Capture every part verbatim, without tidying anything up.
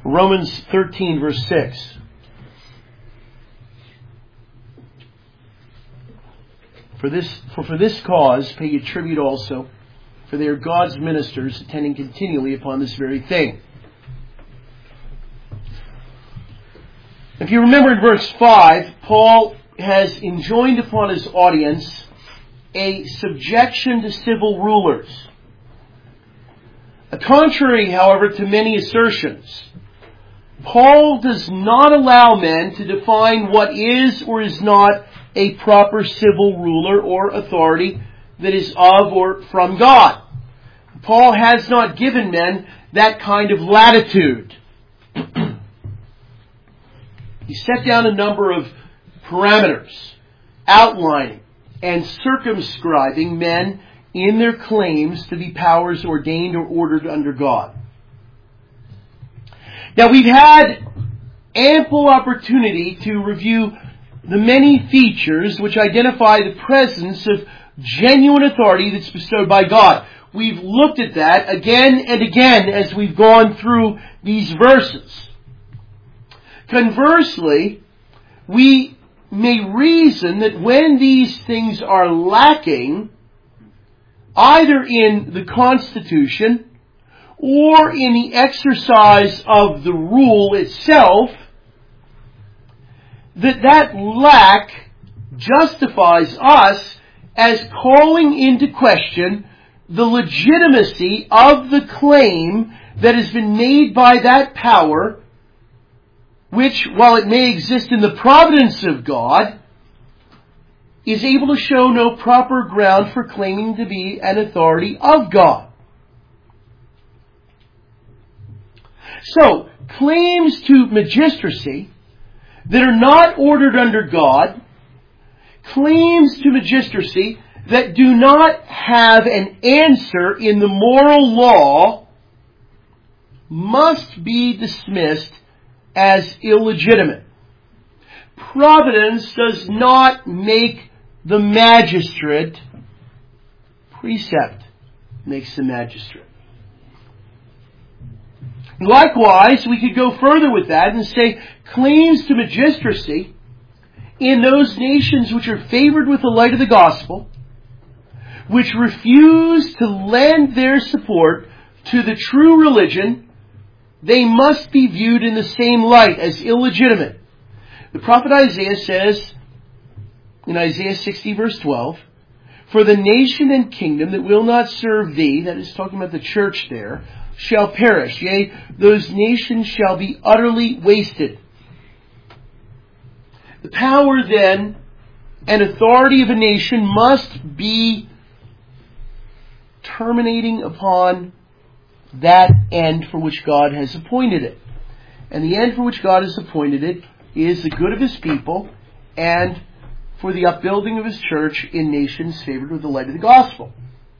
Romans thirteen, verse six. For this, for, for this cause pay ye tribute also, for they are God's ministers, attending continually upon this very thing. If you remember in verse five, Paul has enjoined upon his audience a subjection to civil rulers. Contrary, however, to many assertions, Paul does not allow men to define what is or is not a proper civil ruler or authority that is of or from God. Paul has not given men that kind of latitude. He set down a number of parameters, outlining and circumscribing men in their claims to be powers ordained or ordered under God. Now, we've had ample opportunity to review the many features which identify the presence of genuine authority that's bestowed by God. We've looked at that again and again as we've gone through these verses. Conversely, we may reason that when these things are lacking, either in the Constitution or in the exercise of the rule itself, that that lack justifies us as calling into question the legitimacy of the claim that has been made by that power, which, while it may exist in the providence of God, is able to show no proper ground for claiming to be an authority of God. So, claims to magistracy that are not ordered under God, claims to magistracy that do not have an answer in the moral law, must be dismissed as illegitimate. Providence does not make the magistrate. Precept makes the magistrate. Likewise, we could go further with that and say claims to magistracy in those nations which are favored with the light of the gospel, which refuse to lend their support to the true religion, they must be viewed in the same light as illegitimate. The prophet Isaiah says in Isaiah sixty verse twelve, "For the nation and kingdom that will not serve thee," that is talking about the church there, "shall perish. Yea, those nations shall be utterly wasted." The power then and authority of a nation must be terminating upon that end for which God has appointed it. And the end for which God has appointed it is the good of His people and for the upbuilding of His church in nations favored with the light of the gospel.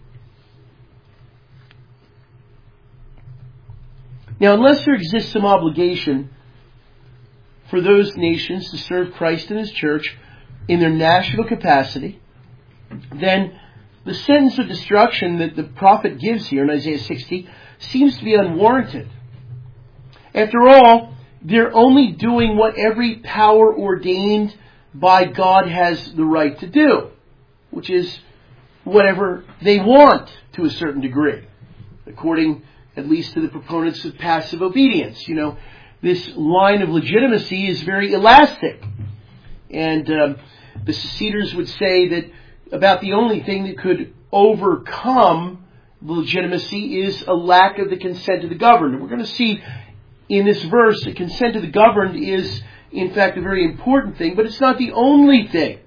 Now, unless there exists some obligation for those nations to serve Christ and His church in their national capacity, then the sentence of destruction that the prophet gives here in Isaiah sixty seems to be unwarranted. After all, they're only doing what every power ordained by God has the right to do, which is whatever they want to a certain degree, according at least to the proponents of passive obedience. You know, this line of legitimacy is very elastic. And um, the Seceders would say that about the only thing that could overcome legitimacy is a lack of the consent of the governed. And we're going to see in this verse that consent of the governed is, in fact, a very important thing, but it's not the only thing.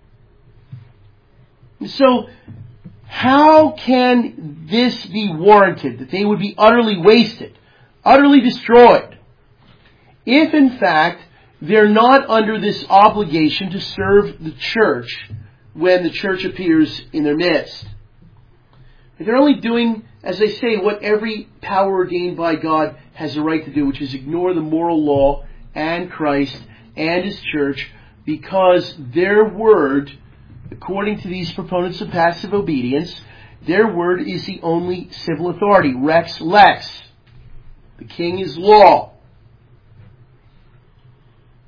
So, how can this be warranted, that they would be utterly wasted, utterly destroyed, if in fact they're not under this obligation to serve the church when the church appears in their midst? They're only doing, as I say, what every power ordained by God has a right to do, which is ignore the moral law and Christ and His church, because their word, according to these proponents of passive obedience, their word is the only civil authority. Rex lex. The king is law.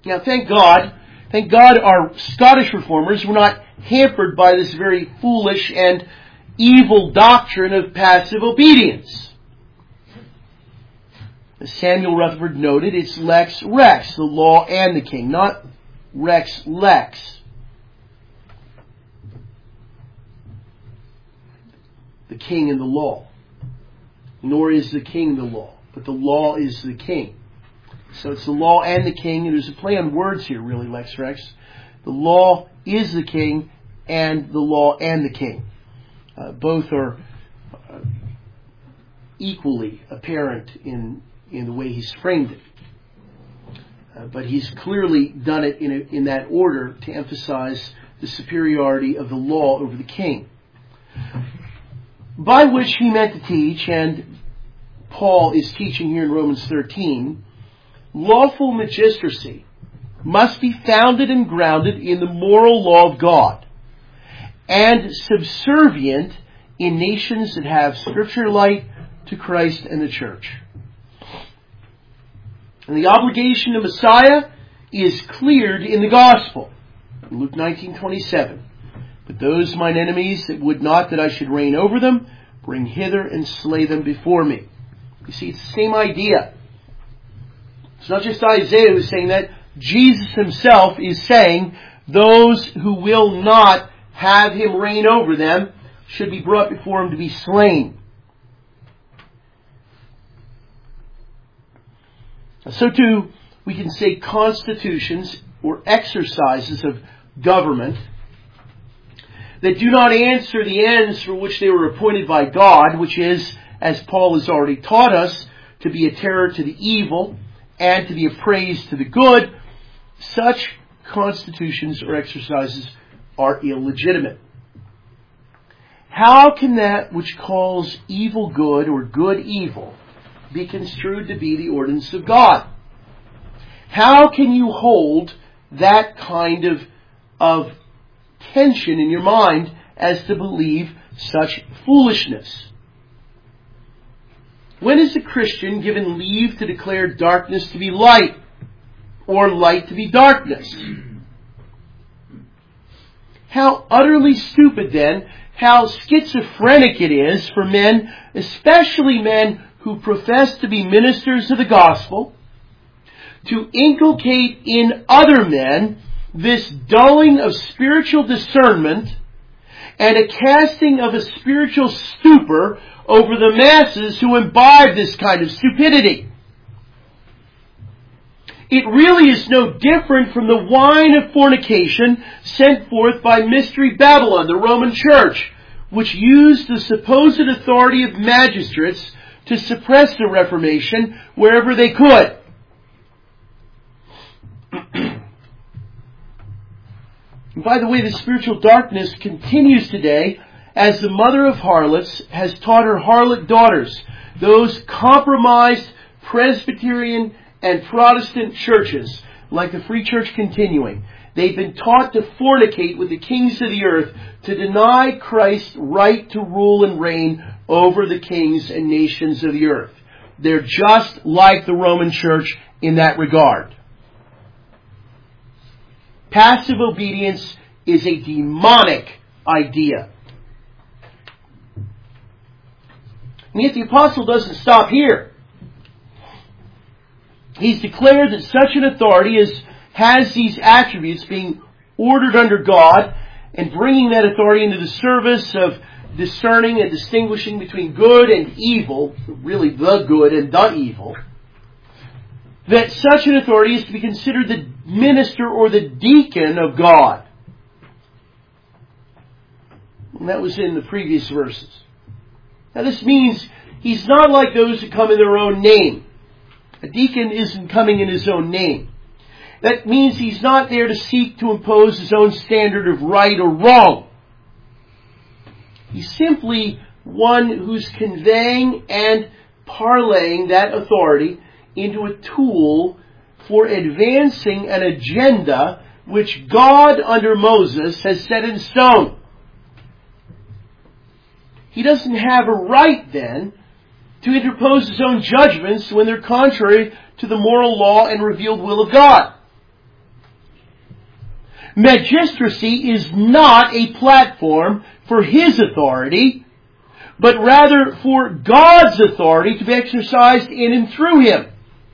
Now, thank God, thank God our Scottish reformers were not hampered by this very foolish and evil doctrine of passive obedience. As Samuel Rutherford noted, it's lex rex, the law and the king, not rex lex. The king and the law. Nor is the king the law, but the law is the king. So it's the law and the king, and there's a play on words here, really, lex rex. The law is the king, and the law and the king. Uh, both are uh, equally apparent in in the way he's framed it. Uh, but he's clearly done it in, a, in that order to emphasize the superiority of the law over the king. By which he meant to teach, and Paul is teaching here in Romans thirteen, lawful magistracy must be founded and grounded in the moral law of God, and subservient in nations that have scripture light to Christ and the church. And the obligation of Messiah is cleared in the gospel. In Luke nineteen twenty-seven. But those mine enemies that would not that I should reign over them, bring hither and slay them before me. You see, it's the same idea. It's not just Isaiah who's saying that. Jesus himself is saying those who will not have him reign over them should be brought before him to be slain. So too, we can say constitutions or exercises of government that do not answer the ends for which they were appointed by God, which is, as Paul has already taught us, to be a terror to the evil and to be a praise to the good, such constitutions or exercises are illegitimate. How can that which calls evil good or good evil be construed to be the ordinance of God? How can you hold that kind of, of tension in your mind as to believe such foolishness? When is a Christian given leave to declare darkness to be light or light to be darkness? How utterly stupid then, how schizophrenic it is for men, especially men who profess to be ministers of the gospel, to inculcate in other men this dulling of spiritual discernment and a casting of a spiritual stupor over the masses who imbibe this kind of stupidity. It really is no different from the wine of fornication sent forth by Mystery Babylon, the Roman Church, which used the supposed authority of magistrates to suppress the Reformation wherever they could. By the way, the spiritual darkness continues today as the mother of harlots has taught her harlot daughters, those compromised Presbyterian and Protestant churches, like the Free Church Continuing. They've been taught to fornicate with the kings of the earth, to deny Christ's right to rule and reign over the kings and nations of the earth. They're just like the Roman Church in that regard. Passive obedience is a demonic idea. And yet the apostle doesn't stop here. He's declared that such an authority is, has these attributes, being ordered under God and bringing that authority into the service of discerning and distinguishing between good and evil, really the good and the evil, that such an authority is to be considered the minister or the deacon of God. And that was in the previous verses. Now this means he's not like those who come in their own name. A deacon isn't coming in his own name. That means he's not there to seek to impose his own standard of right or wrong. He's simply one who's conveying and parlaying that authority into a tool for advancing an agenda which God under Moses has set in stone. He doesn't have a right then to interpose his own judgments when they're contrary to the moral law and revealed will of God. Magistracy is not a platform for his authority, but rather for God's authority to be exercised in and through him.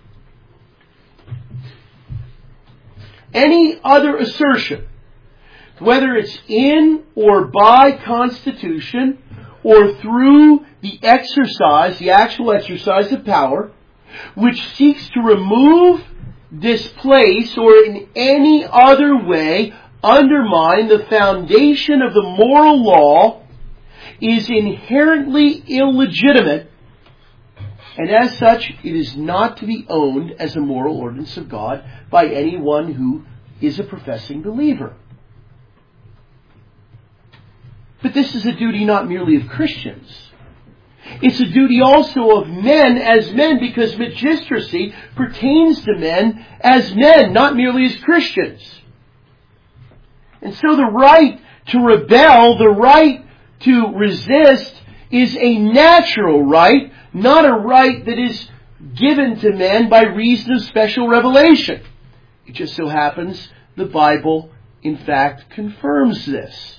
Any other assertion, whether it's in or by constitution or through the exercise, the actual exercise of power, which seeks to remove, displace, or in any other way undermine the foundation of the moral law, is inherently illegitimate, and as such it is not to be owned as a moral ordinance of God by anyone who is a professing believer. But this is a duty not merely of Christians. It's a duty also of men as men, because magistracy pertains to men as men, not merely as Christians. And so the right to rebel, the right to resist, is a natural right, not a right that is given to men by reason of special revelation. It just so happens the Bible, in fact, confirms this.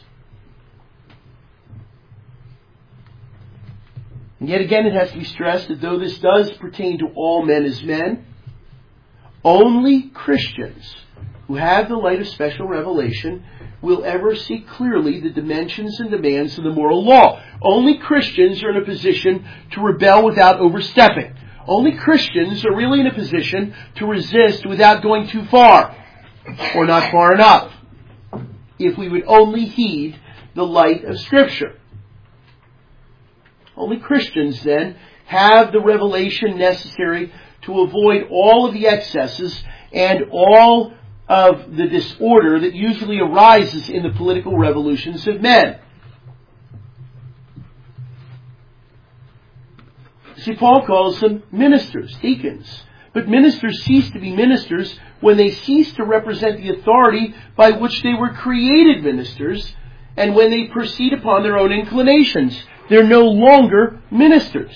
And yet again, it has to be stressed that though this does pertain to all men as men, only Christians who have the light of special revelation will ever see clearly the dimensions and demands of the moral law. Only Christians are in a position to rebel without overstepping. Only Christians are really in a position to resist without going too far, or not far enough, if we would only heed the light of Scripture. Only Christians, then, have the revelation necessary to avoid all of the excesses and all of the disorder that usually arises in the political revolutions of men. See, Paul calls them ministers, deacons. But ministers cease to be ministers when they cease to represent the authority by which they were created ministers, and when they proceed upon their own inclinations. They're no longer ministers.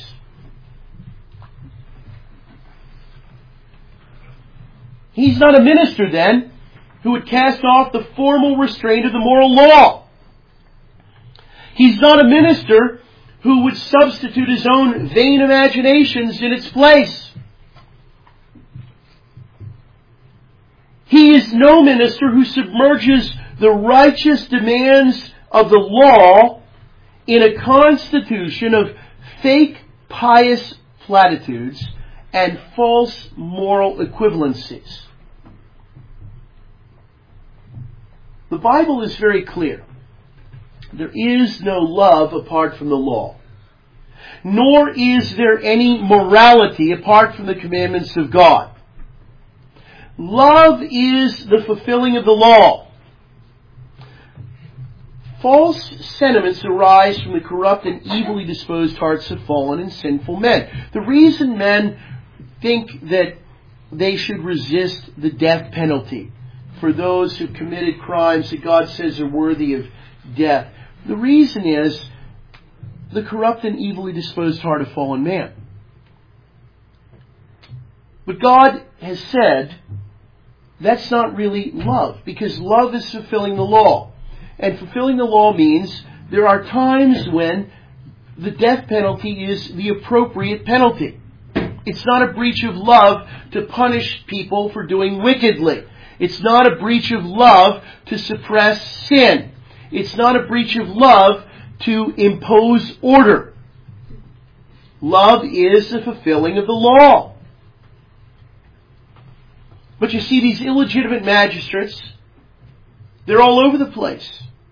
He's not a minister, then, who would cast off the formal restraint of the moral law. He's not a minister who would substitute his own vain imaginations in its place. He is no minister who submerges the righteous demands of the law in a constitution of fake pious platitudes and false moral equivalencies. The Bible is very clear. There is no love apart from the law, nor is there any morality apart from the commandments of God. Love is the fulfilling of the law. False sentiments arise from the corrupt and evilly disposed hearts of fallen and sinful men. The reason men think that they should resist the death penalty for those who committed crimes that God says are worthy of death, the reason is the corrupt and evilly disposed heart of fallen man. But God has said that's not really love, because love is fulfilling the law. And fulfilling the law means there are times when the death penalty is the appropriate penalty. It's not a breach of love to punish people for doing wickedly. It's not a breach of love to suppress sin. It's not a breach of love to impose order. Love is the fulfilling of the law. But you see, these illegitimate magistrates, they're all over the place.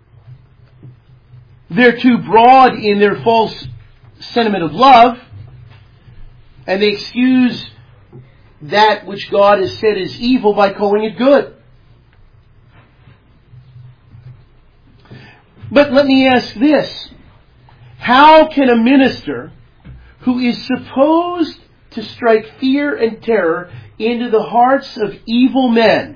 They're too broad in their false sentiment of love, and they excuse that which God has said is evil by calling it good. But let me ask this. How can a minister who is supposed to strike fear and terror into the hearts of evil men,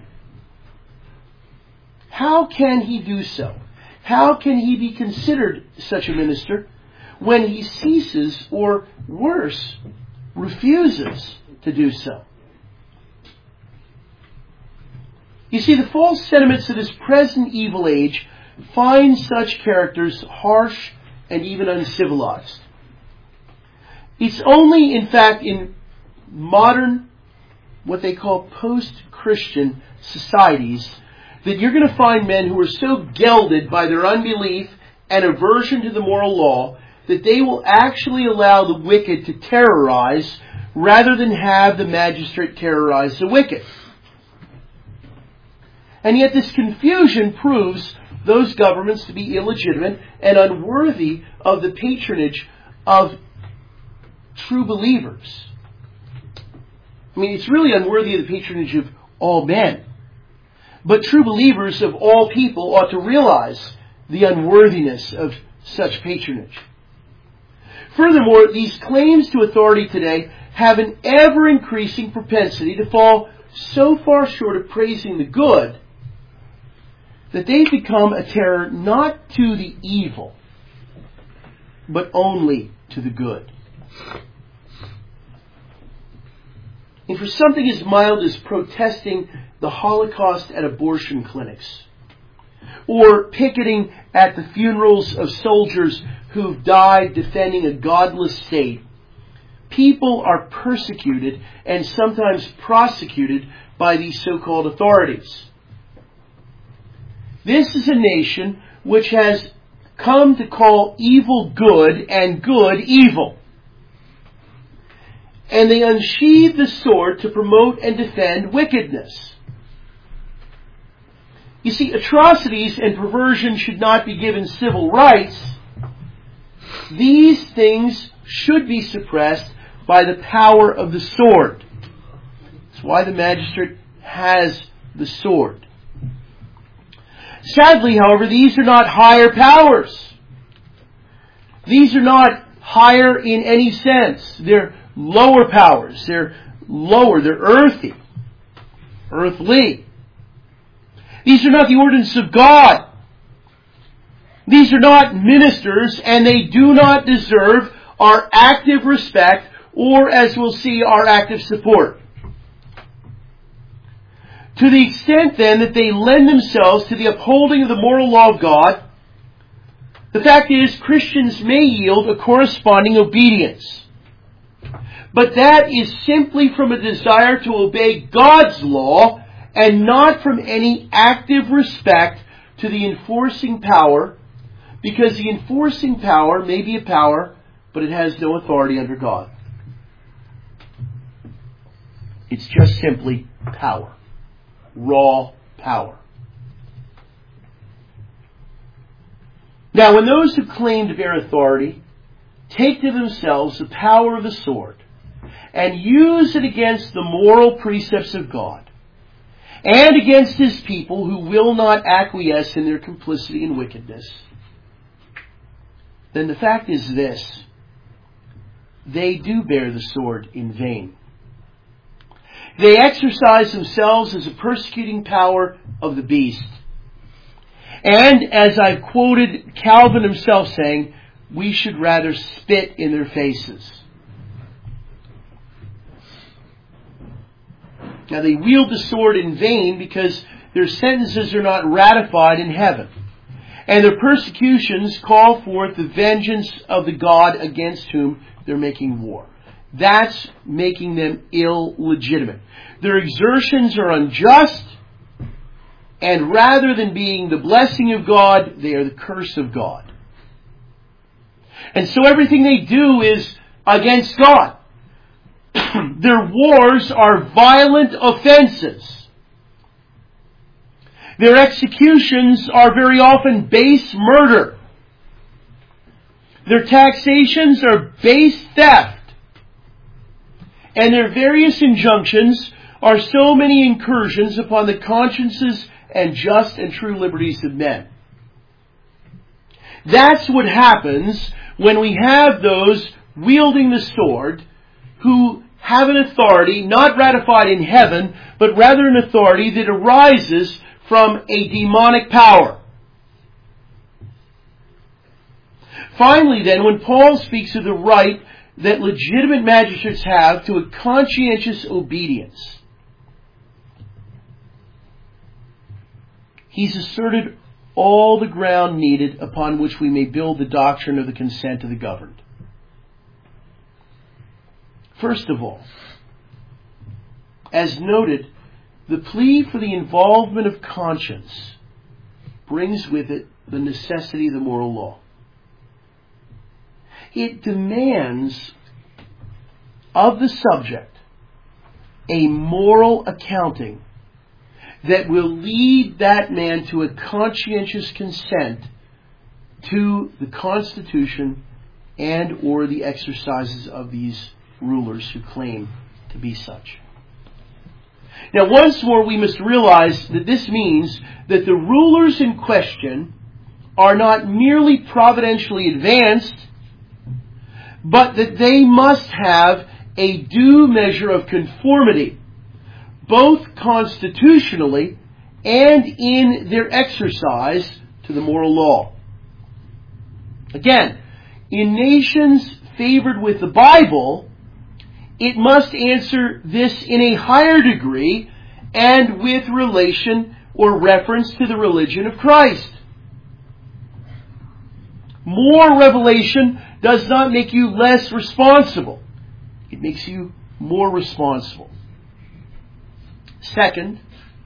how can he do so? How can he be considered such a minister when he ceases, or worse, refuses to do so? You see, the false sentiments of this present evil age find such characters harsh and even uncivilized. It's only, in fact, in modern, what they call post-Christian societies, that you're going to find men who are so gelded by their unbelief and aversion to the moral law that they will actually allow the wicked to terrorize rather than have the magistrate terrorize the wicked. And yet this confusion proves those governments to be illegitimate and unworthy of the patronage of true believers. I mean, it's really unworthy of the patronage of all men. But true believers of all people ought to realize the unworthiness of such patronage. Furthermore, these claims to authority today have an ever-increasing propensity to fall so far short of praising the good that they've become a terror not to the evil, but only to the good. And for something as mild as protesting the Holocaust at abortion clinics, or picketing at the funerals of soldiers who've died defending a godless state, people are persecuted and sometimes prosecuted by these so-called authorities. This is a nation which has come to call evil good and good evil. And they unsheathe the sword to promote and defend wickedness. You see, atrocities and perversion should not be given civil rights. These things should be suppressed by the power of the sword. That's why the magistrate has the sword. Sadly, however, these are not higher powers. These are not higher in any sense. They're lower powers. They're lower. They're earthy. Earthly. These are not the ordinance of God. These are not ministers, and they do not deserve our active respect or, as we'll see, our active support. To the extent, then, that they lend themselves to the upholding of the moral law of God, the fact is, Christians may yield a corresponding obedience. But that is simply from a desire to obey God's law and not from any active respect to the enforcing power, because the enforcing power may be a power, but it has no authority under God. It's just simply power. Raw power. Now, when those who claim to bear authority take to themselves the power of the sword and use it against the moral precepts of God and against His people who will not acquiesce in their complicity and wickedness, then the fact is this: they do bear the sword in vain. They exercise themselves as a persecuting power of the beast. And as I've quoted Calvin himself saying, we should rather spit in their faces. Now they wield the sword in vain because their sentences are not ratified in heaven. And their persecutions call forth the vengeance of the God against whom they're making war. That's making them illegitimate. Their exertions are unjust, and rather than being the blessing of God, they are the curse of God. And so everything they do is against God. Their wars are violent offenses. Their executions are very often base murder. Their taxations are base theft. And their various injunctions are so many incursions upon the consciences and just and true liberties of men. That's what happens when we have those wielding the sword who have an authority not ratified in heaven, but rather an authority that arises from a demonic power. Finally, then, when Paul speaks of the right that legitimate magistrates have to a conscientious obedience, he's asserted all the ground needed upon which we may build the doctrine of the consent of the governed. First of all, as noted, the plea for the involvement of conscience brings with it the necessity of the moral law. It demands of the subject a moral accounting that will lead that man to a conscientious consent to the Constitution and or the exercises of these rulers who claim to be such. Now, once more, we must realize that this means that the rulers in question are not merely providentially advanced, but that they must have a due measure of conformity, both constitutionally and in their exercise to the moral law. Again, in nations favored with the Bible, it must answer this in a higher degree and with relation or reference to the religion of Christ. More revelation does not make you less responsible. It makes you more responsible. Second,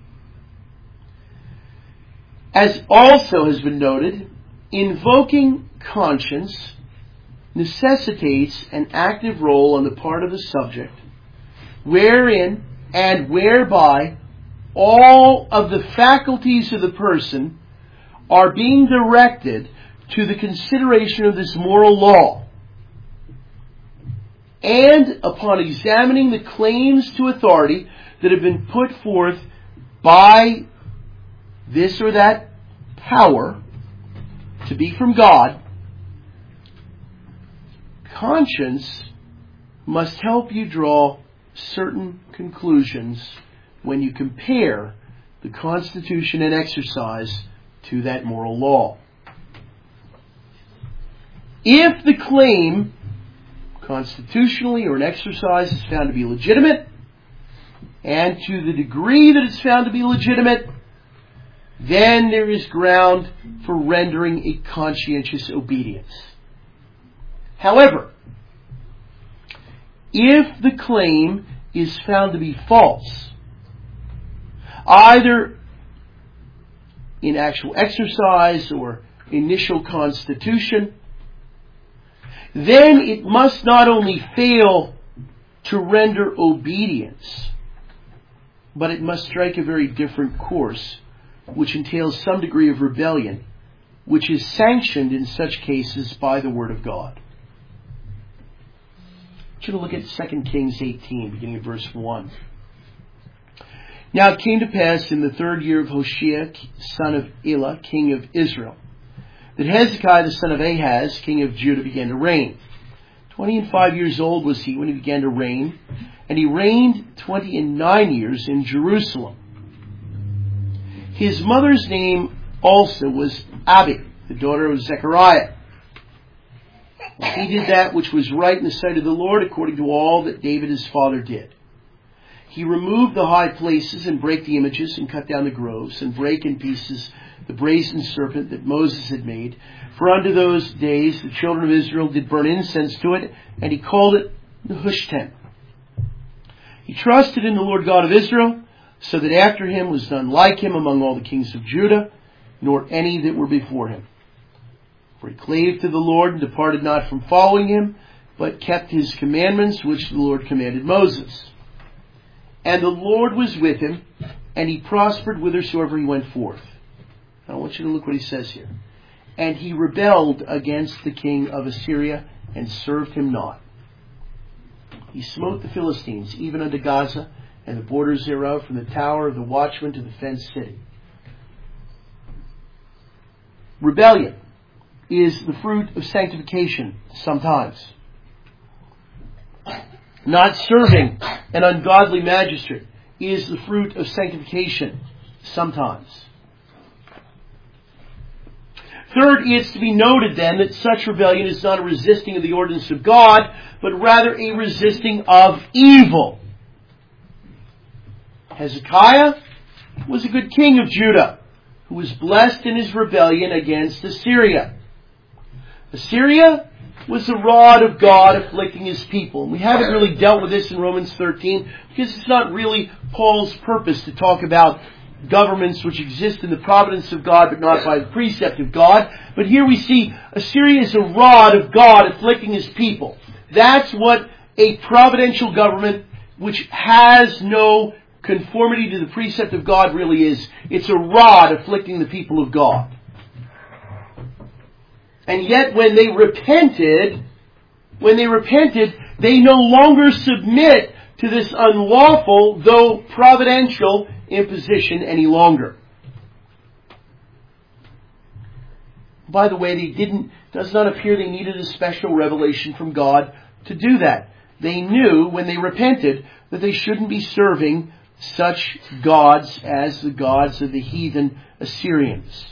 as also has been noted, invoking conscience necessitates an active role on the part of the subject, wherein and whereby all of the faculties of the person are being directed to the consideration of this moral law. And upon examining the claims to authority that have been put forth by this or that power to be from God, conscience must help you draw certain conclusions when you compare the Constitution and exercise to that moral law. If the claim, constitutionally or in exercise, is found to be legitimate, and to the degree that it's found to be legitimate, then there is ground for rendering a conscientious obedience. However, if the claim is found to be false, either in actual exercise or initial constitution, then it must not only fail to render obedience, but it must strike a very different course, which entails some degree of rebellion, which is sanctioned in such cases by the Word of God. I want you to look at Second Kings eighteen, beginning at verse one. Now it came to pass in the third year of Hoshea, son of Elah, king of Israel, that Hezekiah, the son of Ahaz, king of Judah, began to reign. Twenty and five years old was he when he began to reign, and he reigned twenty and nine years in Jerusalem. His mother's name also was Abi, the daughter of Zechariah. He did that which was right in the sight of the Lord, according to all that David his father did. He removed the high places, and brake the images, and cut down the groves, and brake in pieces the brazen serpent that Moses had made. For unto those days the children of Israel did burn incense to it, and he called it Nehushtan. He trusted in the Lord God of Israel, so that after him was none like him among all the kings of Judah, nor any that were before him. For he clave to the Lord, and departed not from following him, but kept his commandments, which the Lord commanded Moses. And the Lord was with him, and he prospered whithersoever he went forth. Now I want you to look what he says here. And he rebelled against the king of Assyria, and served him not. He smote the Philistines, even unto Gaza, and the borders thereof, from the tower of the watchman to the fenced city. Rebellion is the fruit of sanctification sometimes. Not serving an ungodly magistrate is the fruit of sanctification sometimes. Third, it's to be noted then that such rebellion is not a resisting of the ordinance of God, but rather a resisting of evil. Hezekiah was a good king of Judah, who was blessed in his rebellion against Assyria. Assyria was the rod of God afflicting his people. And we haven't really dealt with this in Romans thirteen because it's not really Paul's purpose to talk about governments which exist in the providence of God but not by the precept of God. But here we see Assyria is a rod of God afflicting his people. That's what a providential government which has no conformity to the precept of God really is. It's a rod afflicting the people of God. And yet when they repented, when they repented, they no longer submit to this unlawful, though providential, imposition any longer. By the way, they didn't, does not appear they needed a special revelation from God to do that. They knew when they repented that they shouldn't be serving such gods as the gods of the heathen Assyrians.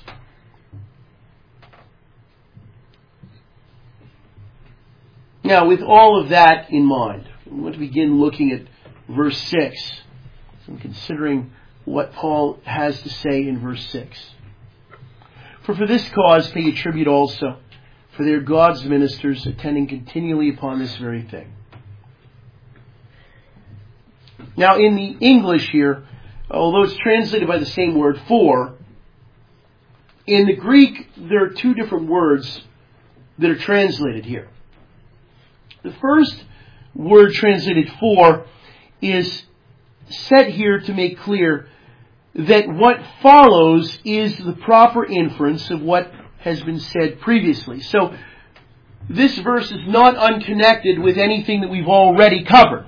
Now, with all of that in mind, we want to begin looking at verse six and considering what Paul has to say in verse six. For for this cause pay ye tribute also, for they are God's ministers, attending continually upon this very thing. Now, in the English here, although it's translated by the same word, for, in the Greek, there are two different words that are translated here. The first word translated for is set here to make clear that what follows is the proper inference of what has been said previously. So, this verse is not unconnected with anything that we've already covered.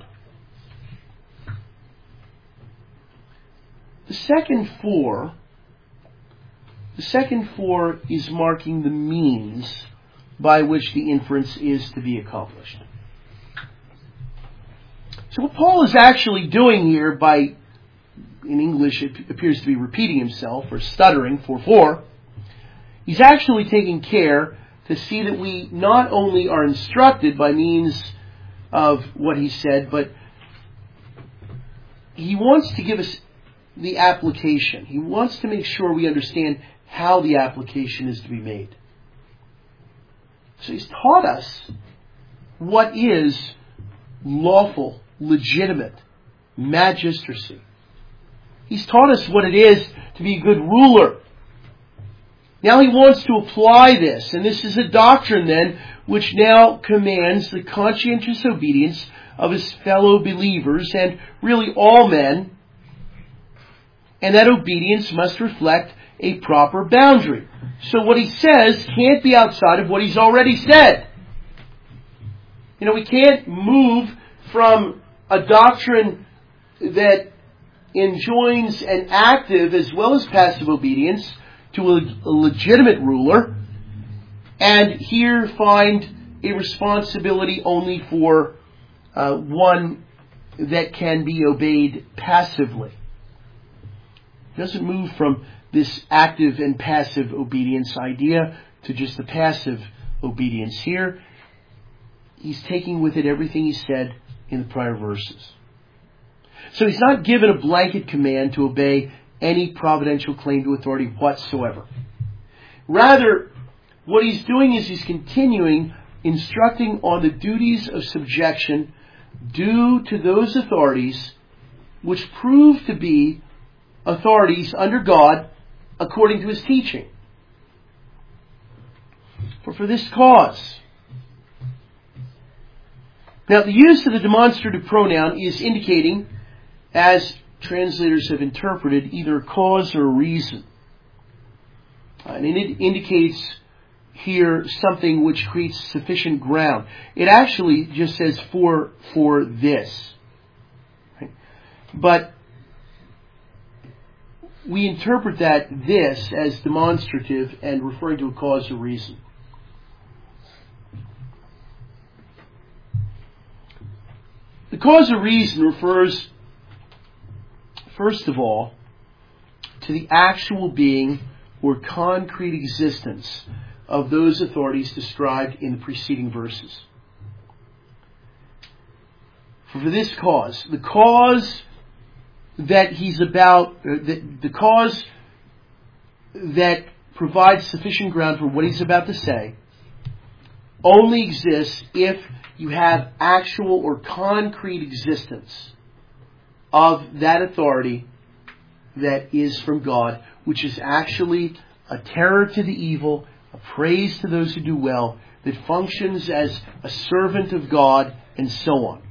The second for, the second for is marking the means by which the inference is to be accomplished. So what Paul is actually doing here by, in English it appears to be repeating himself or stuttering for for, he's actually taking care to see that we not only are instructed by means of what he said, but he wants to give us the application. He wants to make sure we understand how the application is to be made. So he's taught us what is lawful, legitimate magistracy. He's taught us what it is to be a good ruler. Now he wants to apply this, and this is a doctrine then which now commands the conscientious obedience of his fellow believers and really all men, and that obedience must reflect a proper boundary. So what he says can't be outside of what he's already said. You know, we can't move from a doctrine that enjoins an active as well as passive obedience to a, a legitimate ruler and here find a responsibility only for uh, one that can be obeyed passively. It doesn't move from this active and passive obedience idea to just the passive obedience here. He's taking with it everything he said in the prior verses. So he's not given a blanket command to obey any providential claim to authority whatsoever. Rather, what he's doing is he's continuing instructing on the duties of subjection due to those authorities which prove to be authorities under God according to his teaching. For for this cause. Now, the use of the demonstrative pronoun is indicating, as translators have interpreted, either a cause or a reason. And it indicates here something which creates sufficient ground. It actually just says for for this. Right? But we interpret that this as demonstrative and referring to a cause or reason. The cause or reason refers, first of all, to the actual being or concrete existence of those authorities described in the preceding verses. For this cause, the cause that he's about, the, the cause that provides sufficient ground for what he's about to say only exists if you have actual or concrete existence of that authority that is from God, which is actually a terror to the evil, a praise to those who do well, that functions as a servant of God, and so on.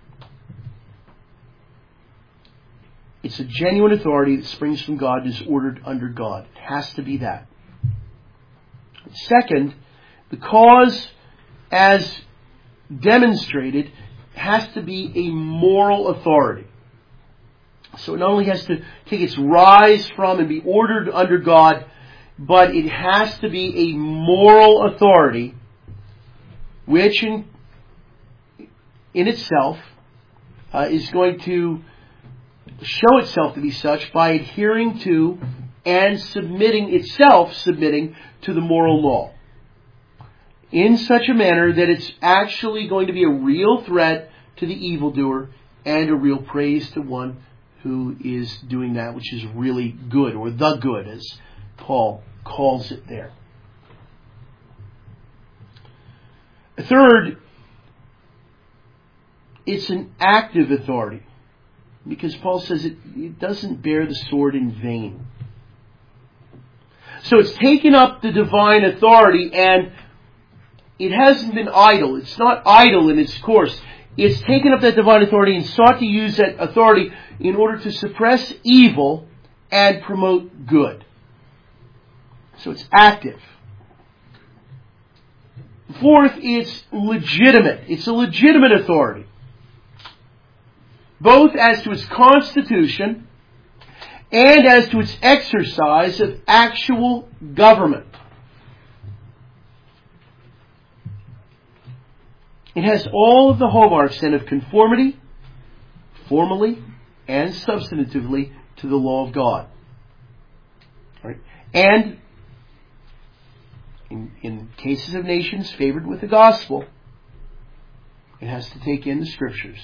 It's a genuine authority that springs from God and is ordered under God. It has to be that. Second, the cause, as demonstrated, has to be a moral authority. So it not only has to take its rise from and be ordered under God, but it has to be a moral authority, which in, in itself uh, is going to show itself to be such by adhering to and submitting itself, submitting to the moral law, in such a manner that it's actually going to be a real threat to the evildoer and a real praise to one who is doing that which is really good, or the good, as Paul calls it there. Third, it's an active authority, because Paul says it, it doesn't bear the sword in vain. So it's taken up the divine authority, and it hasn't been idle. It's not idle in its course. It's taken up that divine authority and sought to use that authority in order to suppress evil and promote good. So it's active. Fourth, it's legitimate. It's a legitimate authority, both as to its constitution and as to its exercise of actual government. It has all of the hallmarks then of conformity, formally and substantively, to the law of God. Right? And in, in cases of nations favored with the gospel, it has to take in the Scriptures.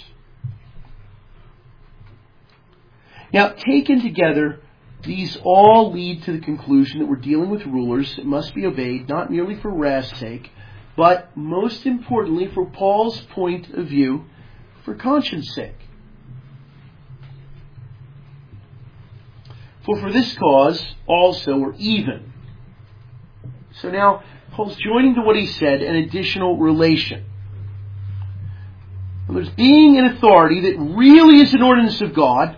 Now, taken together, these all lead to the conclusion that we're dealing with rulers that must be obeyed, not merely for wrath's sake, but most importantly for Paul's point of view, for conscience sake. For for this cause also, or even. So now, Paul's joining to what he said an additional relation. There's being an authority that really is an ordinance of God.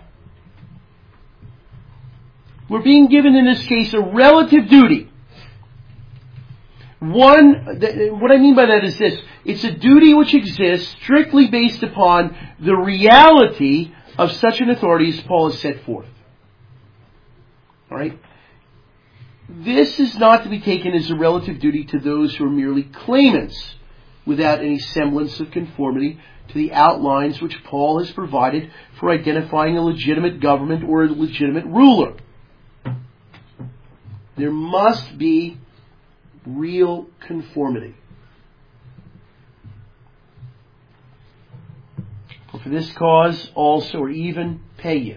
We're being given in this case a relative duty. One, what I mean by that is this. It's a duty which exists strictly based upon the reality of such an authority as Paul has set forth. Alright? This is not to be taken as a relative duty to those who are merely claimants without any semblance of conformity to the outlines which Paul has provided for identifying a legitimate government or a legitimate ruler. There must be real conformity. For, for this cause also, or even, pay you.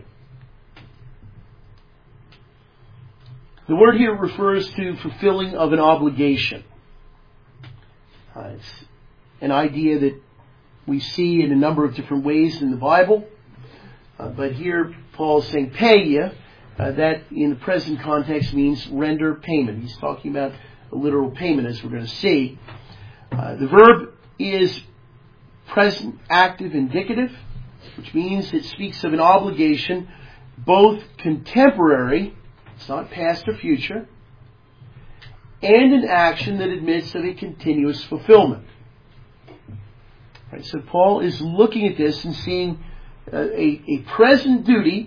The word here refers to fulfilling of an obligation. Uh, it's an idea that we see in a number of different ways in the Bible. Uh, but here Paul is saying pay you. Uh, that in the present context means render payment. He's talking about a literal payment, as we're going to see. Uh, the verb is present active indicative, which means it speaks of an obligation both contemporary, it's not past or future, and an action that admits of a continuous fulfillment. Right, so Paul is looking at this and seeing uh, a, a present duty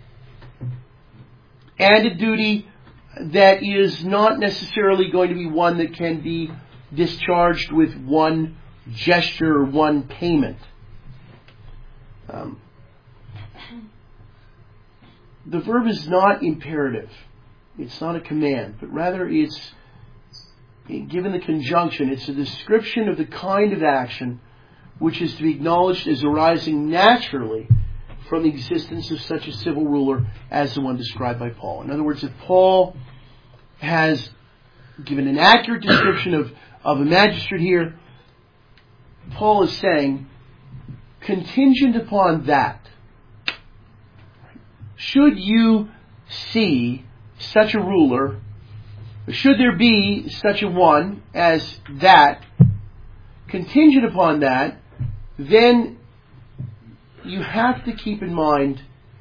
and a duty that is not necessarily going to be one that can be discharged with one gesture or one payment. Um, the verb is not imperative. It's not a command, but rather it's, given the conjunction, it's a description of the kind of action which is to be acknowledged as arising naturally from the existence of such a civil ruler as the one described by Paul. In other words, if Paul has given an accurate description of, of a magistrate here. Paul is saying, contingent upon that, should you see such a ruler, should there be such a one as that, contingent upon that, then you have to keep in mind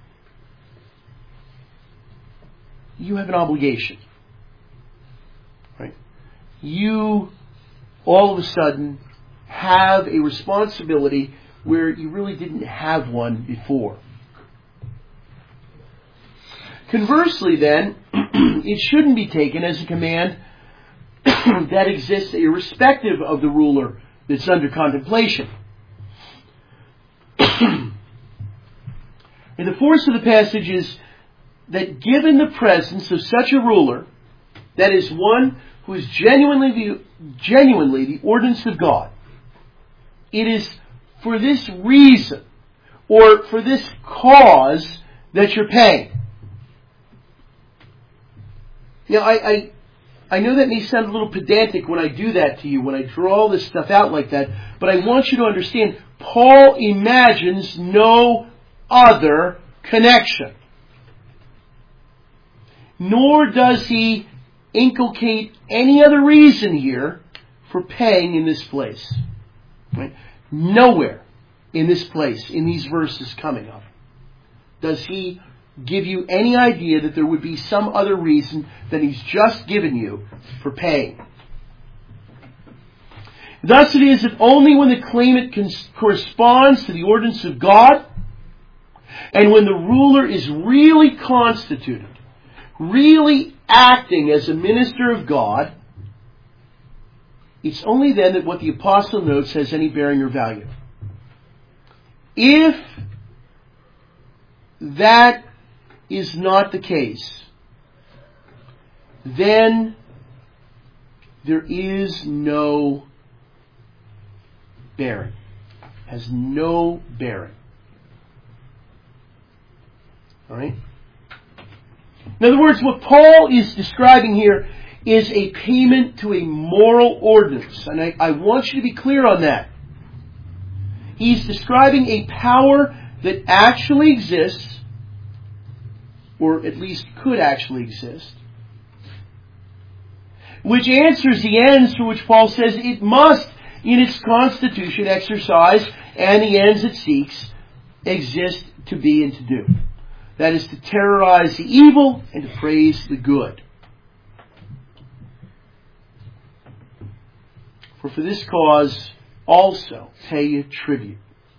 you have an obligation. Right? You all of a sudden have a responsibility where you really didn't have one before. Conversely then, it shouldn't be taken as a command that exists irrespective of the ruler that's under contemplation. And the force of the passage is that given the presence of such a ruler, that is one who is genuinely the, genuinely the ordinance of God, it is for this reason, or for this cause, that you're paying. Now, I, I, I know that may sound a little pedantic when I do that to you, when I draw all this stuff out like that, but I want you to understand, Paul imagines no other connection. Nor does he inculcate any other reason here for paying in this place. Right? Nowhere in this place, in these verses coming up, does he give you any idea that there would be some other reason than he's just given you for paying. Thus it is that only when the claimant cons- corresponds to the ordinance of God, and when the ruler is really constituted, really acting as a minister of God, it's only then that what the apostle notes has any bearing or value. If that is not the case, then there is no bearing. Has no bearing. Alright? In other words, what Paul is describing here is a payment to a moral ordinance. And I, I want you to be clear on that. He's describing a power that actually exists, or at least could actually exist, which answers the ends for which Paul says it must, in its constitution, exercise, and the ends it seeks, exist to be and to do. That is to terrorize the evil and to praise the good. For for this cause also pay tribute.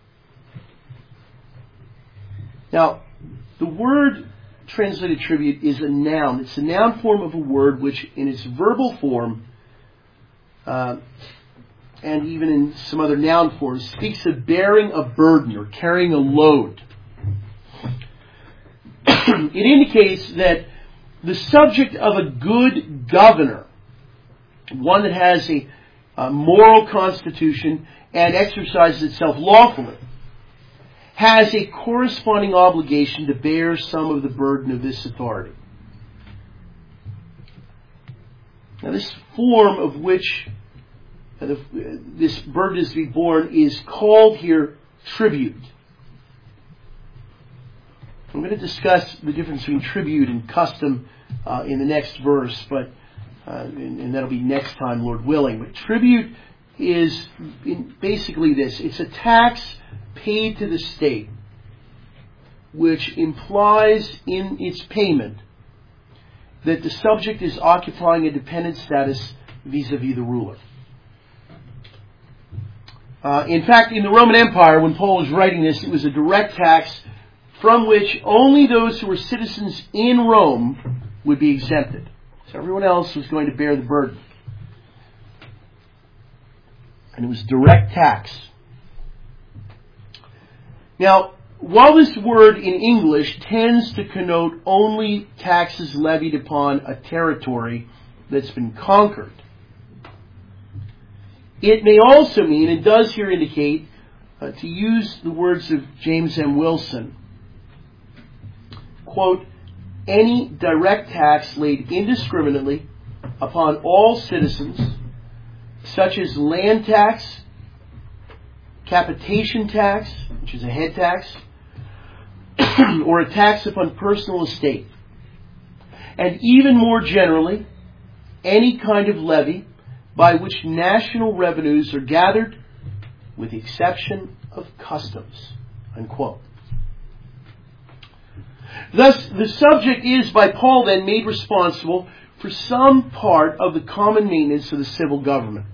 Now, the word translated tribute is a noun. It's a noun form of a word which in its verbal form, uh, and even in some other noun forms, speaks of bearing a burden or carrying a load. It indicates that the subject of a good governor, one that has a, a moral constitution and exercises itself lawfully, has a corresponding obligation to bear some of the burden of this authority. Now, this form of which uh, the, uh, this burden is to be borne is called here tribute. I'm going to discuss the difference between tribute and custom uh, in the next verse, but uh, and, and that'll be next time, Lord willing. But tribute is in basically this. It's a tax paid to the state, which implies in its payment that the subject is occupying a dependent status vis-a-vis the ruler. Uh, in fact, in the Roman Empire, when Paul was writing this, it was a direct tax from which only those who were citizens in Rome would be exempted. So everyone else was going to bear the burden. And it was direct tax. Now, while this word in English tends to connote only taxes levied upon a territory that's been conquered, it may also mean, and does here indicate, uh, to use the words of James M. Wilson, quote, any direct tax laid indiscriminately upon all citizens, such as land tax, capitation tax, which is a head tax, or a tax upon personal estate, and even more generally, any kind of levy by which national revenues are gathered, with the exception of customs." Unquote. Thus, the subject is by Paul then made responsible for some part of the common maintenance of the civil government.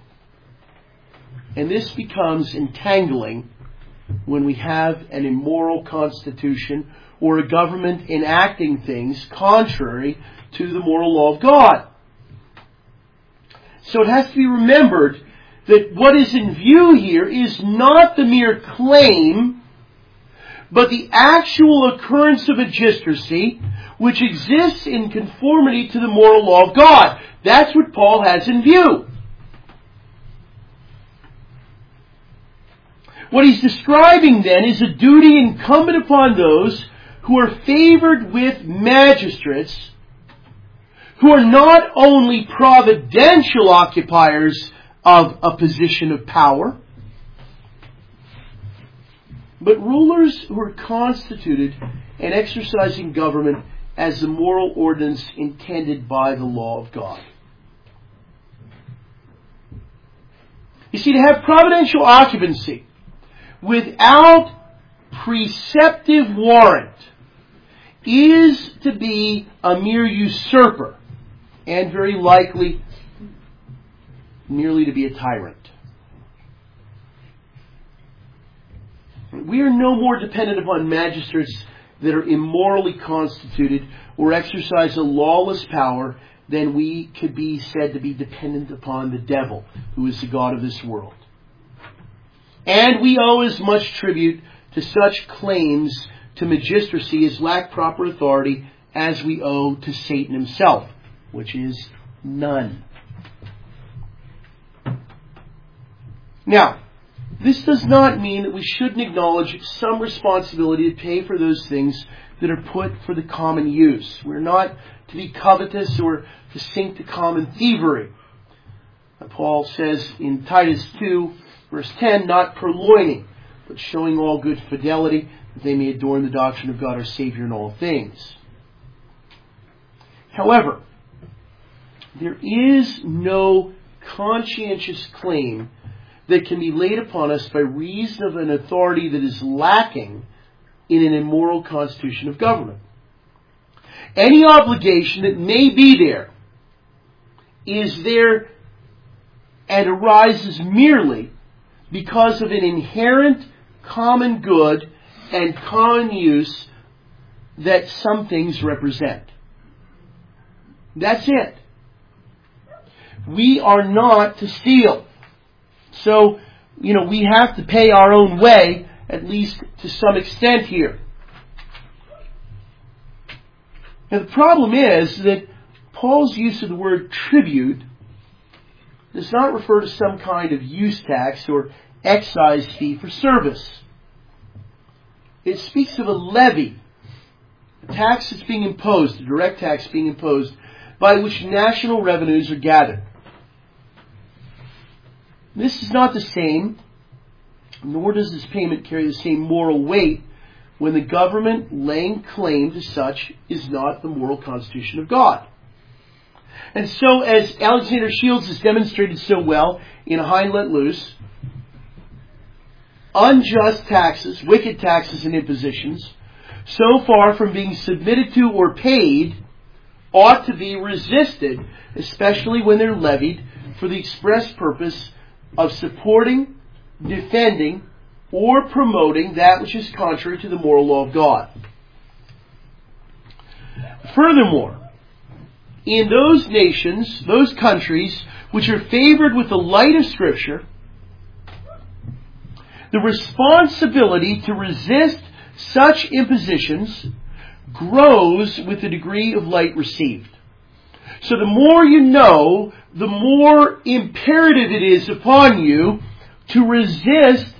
And this becomes entangling when we have an immoral constitution or a government enacting things contrary to the moral law of God. So it has to be remembered that what is in view here is not the mere claim, but the actual occurrence of magistracy, which exists in conformity to the moral law of God. That's what Paul has in view. What he's describing then is a duty incumbent upon those who are favored with magistrates, who are not only providential occupiers of a position of power, but rulers who are constituted and exercising government as the moral ordinance intended by the law of God. You see, to have providential occupancy without preceptive warrant is to be a mere usurper, and very likely merely to be a tyrant. We are no more dependent upon magistrates that are immorally constituted or exercise a lawless power than we could be said to be dependent upon the devil, who is the god of this world. And we owe as much tribute to such claims to magistracy as lack proper authority as we owe to Satan himself, which is none. Now, this does not mean that we shouldn't acknowledge some responsibility to pay for those things that are put for the common use. We're not to be covetous or to sink to common thievery. Paul says in Titus two, verse ten, not purloining, but showing all good fidelity, that they may adorn the doctrine of God our Savior in all things. However, there is no conscientious claim that can be laid upon us by reason of an authority that is lacking in an immoral constitution of government. Any obligation that may be there is there and arises merely because of an inherent common good and common use that some things represent. That's it. We are not to steal. So, you know, we have to pay our own way, at least to some extent here. Now the problem is that Paul's use of the word tribute does not refer to some kind of use tax or excise fee for service. It speaks of a levy, a tax that's being imposed, a direct tax being imposed, by which national revenues are gathered. This is not the same, nor does this payment carry the same moral weight when the government laying claim to such is not the moral constitution of God. And so, as Alexander Shields has demonstrated so well in Hein Let Loose, unjust taxes, wicked taxes and impositions, so far from being submitted to or paid, ought to be resisted, especially when they're levied for the express purpose of supporting, defending, or promoting that which is contrary to the moral law of God. Furthermore, in those nations, those countries which are favored with the light of Scripture, the responsibility to resist such impositions grows with the degree of light received. So the more you know, the more imperative it is upon you to resist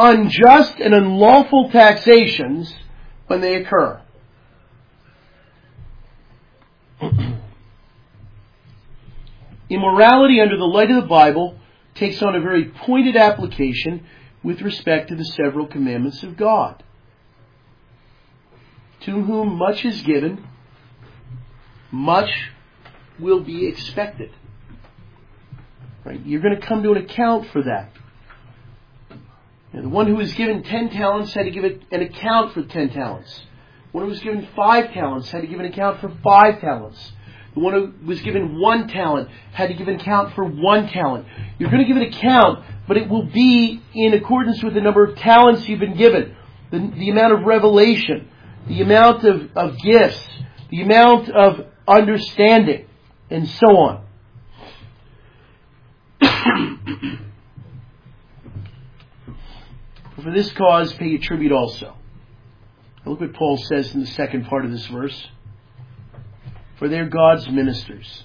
unjust and unlawful taxations when they occur. Immorality under the light of the Bible takes on a very pointed application with respect to the several commandments of God. To whom much is given, much will be expected. Right? You're going to come to an account for that. And the one who was given ten talents had to give an account for ten talents. The one who was given five talents had to give an account for five talents. The one who was given one talent had to give an account for one talent. You're going to give an account, but it will be in accordance with the number of talents you've been given, the, the amount of revelation, the amount of, of gifts, the amount of understanding, and so on. For this cause, pay your tribute also. Now look what Paul says in the second part of this verse. For they're God's ministers.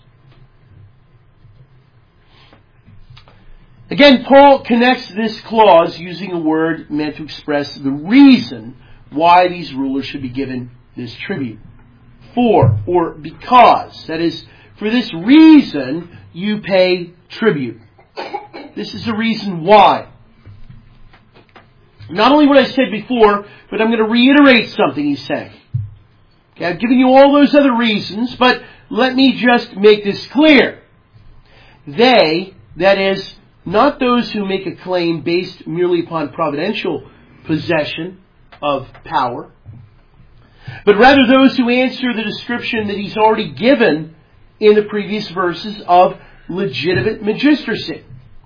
Again, Paul connects this clause using a word meant to express the reason why these rulers should be given this tribute. For, or because. That is, for this reason you pay tribute. This is the reason why. Not only what I said before, but I'm going to reiterate something he's saying. Okay, I've given you all those other reasons, but let me just make this clear. They, that is, not those who make a claim based merely upon providential possession of power, but rather those who answer the description that he's already given in the previous verses of legitimate magistracy.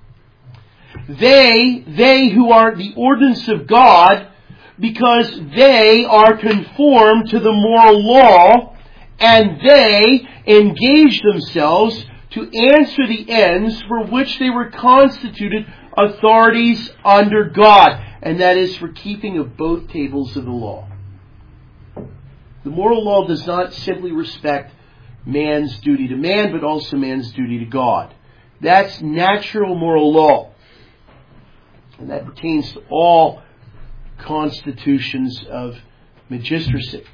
They, they who are the ordinance of God, because they are conformed to the moral law, and they engage themselves to answer the ends for which they were constituted authorities under God, and that is for keeping of both tables of the law. The moral law does not simply respect man's duty to man, but also man's duty to God. That's natural moral law. And that pertains to all constitutions of magistracy.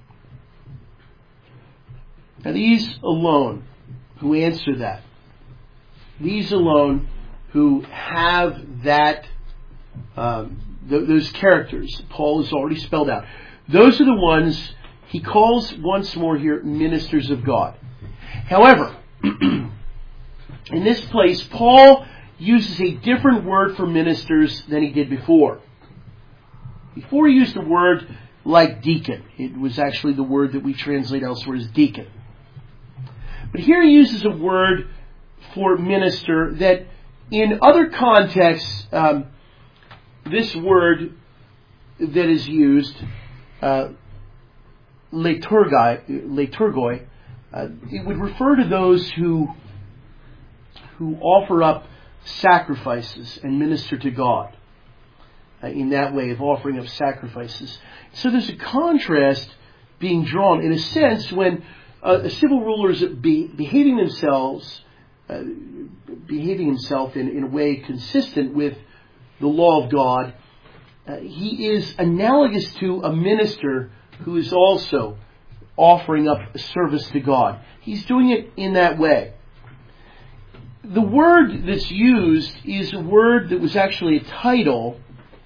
Now these alone who answer that, these alone who have that, um, th- those characters Paul has already spelled out, those are the ones he calls once more here ministers of God. However, in this place, Paul uses a different word for ministers than he did before. Before he used a word like deacon. It was actually the word that we translate elsewhere as deacon. But here he uses a word for minister that in other contexts, um, this word that is used, uh, liturgoi, liturgoi, uh, it would refer to those who who offer up sacrifices and minister to God uh, in that way of offering up sacrifices. So there's a contrast being drawn in a sense when uh, a civil ruler is be, behaving themselves, uh, behaving himself in, in a way consistent with the law of God. Uh, he is analogous to a minister who is also offering up a service to God. He's doing it in that way. The word that's used is a word that was actually a title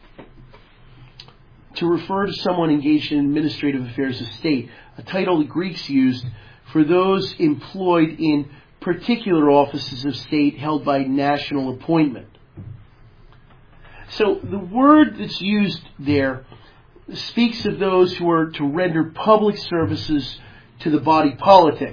to refer to someone engaged in administrative affairs of state. A title the Greeks used for those employed in particular offices of state held by national appointment. So the word that's used there speaks of those who are to render public services to the body politic.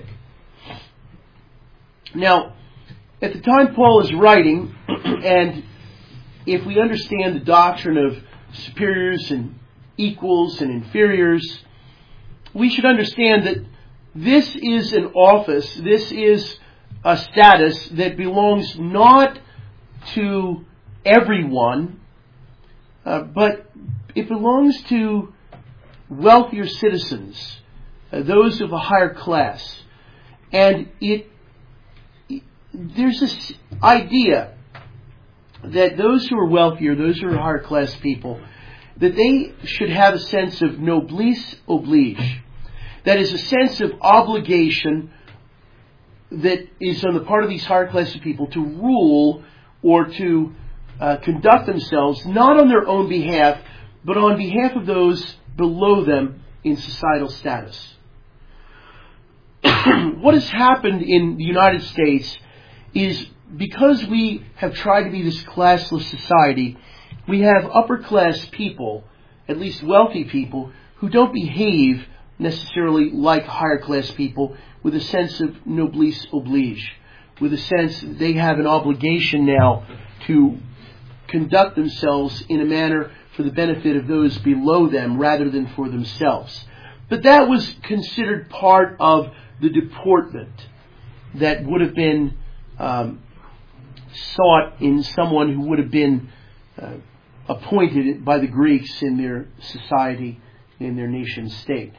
Now, at the time Paul is writing, and if we understand the doctrine of superiors and equals and inferiors, we should understand that this is an office, this is a status that belongs not to everyone, uh, but it belongs to wealthier citizens, uh, those of a higher class. And it there's this idea that those who are wealthier, those who are higher class people, that they should have a sense of noblesse oblige. That is a sense of obligation that is on the part of these higher class of people to rule or to uh, conduct themselves not on their own behalf, but on behalf of those below them in societal status. What has happened in the United States is, because we have tried to be this classless society, we have upper class people, at least wealthy people, who don't behave necessarily like higher class people, with a sense of noblesse oblige, with a sense that they have an obligation now to conduct themselves in a manner for the benefit of those below them rather than for themselves. But that was considered part of the deportment that would have been um, sought in someone who would have been uh, appointed by the Greeks in their society, in their nation state.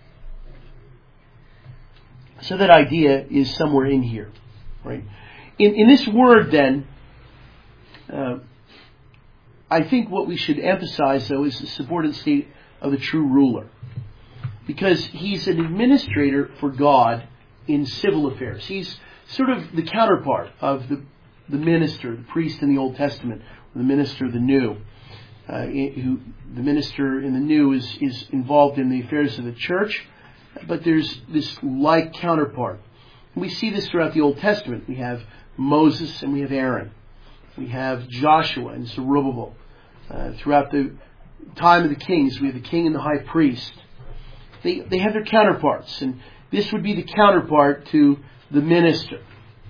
So that idea is somewhere in here, right? In, in this word, then, uh, I think what we should emphasize, though, is the subordinate state of the true ruler. Because he's an administrator for God in civil affairs. He's sort of the counterpart of the, the minister, the priest in the Old Testament, or the minister of the New. Uh, who, the minister in the New is, is involved in the affairs of the church, but there's this like counterpart. And we see this throughout the Old Testament. We have Moses and we have Aaron. We have Joshua and Zerubbabel. Uh, throughout the time of the kings, we have the king and the high priest. They, they have their counterparts, and this would be the counterpart to the minister.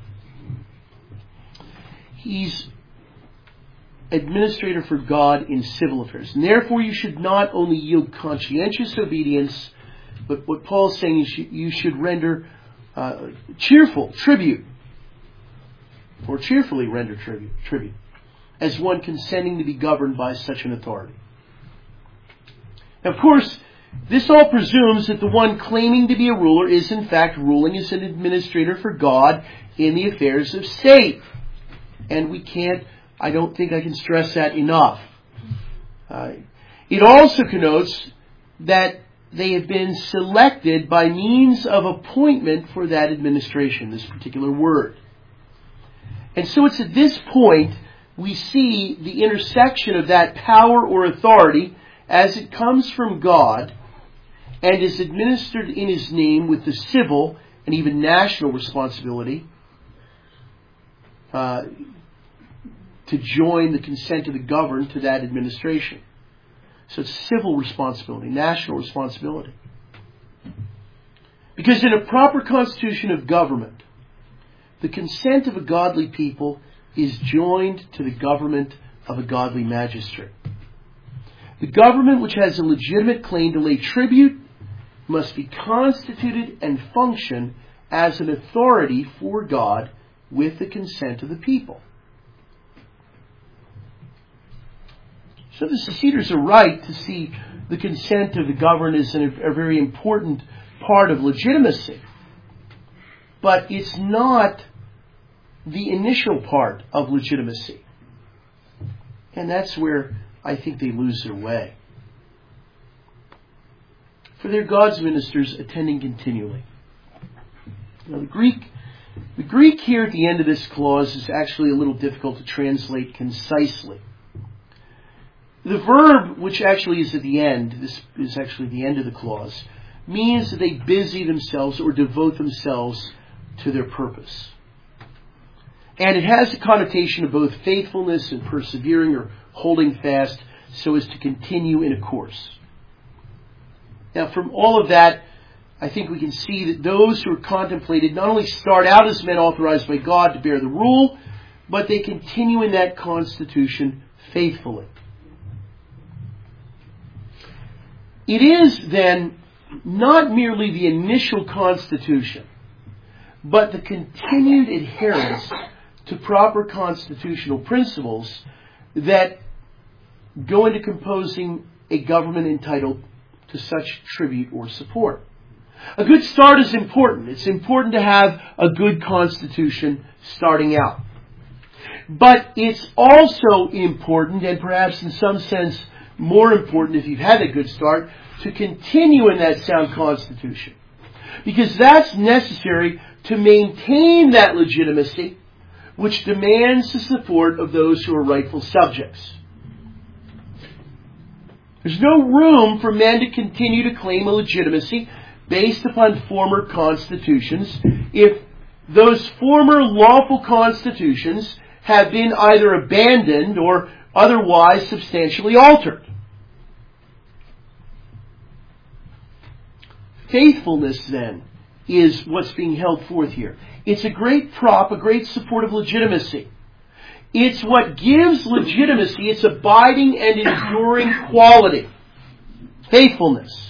He's administrator for God in civil affairs. And therefore you should not only yield conscientious obedience, but what Paul's saying is you should render uh, cheerful tribute, or cheerfully render tribute, tribute, as one consenting to be governed by such an authority. Now, of course, this all presumes that the one claiming to be a ruler is in fact ruling as an administrator for God in the affairs of state. And we can't, I don't think I can stress that enough. Uh, it also connotes that they have been selected by means of appointment for that administration, this particular word. And so it's at this point we see the intersection of that power or authority as it comes from God and is administered in His name with the civil and even national responsibility uh, to join the consent of the governed to that administration. So it's civil responsibility, national responsibility. Because in a proper constitution of government, the consent of a godly people is joined to the government of a godly magistrate. The government which has a legitimate claim to lay tribute must be constituted and function as an authority for God with the consent of the people. So the seceders are right to see the consent of the governed as a, a very important part of legitimacy. But it's not the initial part of legitimacy. And that's where I think they lose their way. For they're God's ministers attending continually. Now the Greek, the Greek here at the end of this clause is actually a little difficult to translate concisely. The verb, which actually is at the end, this is actually the end of the clause, means that they busy themselves or devote themselves to their purpose. And it has a connotation of both faithfulness and persevering or holding fast so as to continue in a course. Now, from all of that, I think we can see that those who are contemplated not only start out as men authorized by God to bear the rule, but they continue in that constitution faithfully. It is then not merely the initial constitution, but the continued adherence to proper constitutional principles that go into composing a government entitled to such tribute or support. A good start is important. It's important to have a good constitution starting out. But it's also important, and perhaps in some sense more important if you've had a good start, to continue in that sound constitution. Because that's necessary to maintain that legitimacy which demands the support of those who are rightful subjects. There's no room for men to continue to claim a legitimacy based upon former constitutions if those former lawful constitutions have been either abandoned or otherwise substantially altered. Faithfulness, then, is what's being held forth here. It's a great prop, a great support of legitimacy. It's what gives legitimacy its abiding and enduring quality. Faithfulness.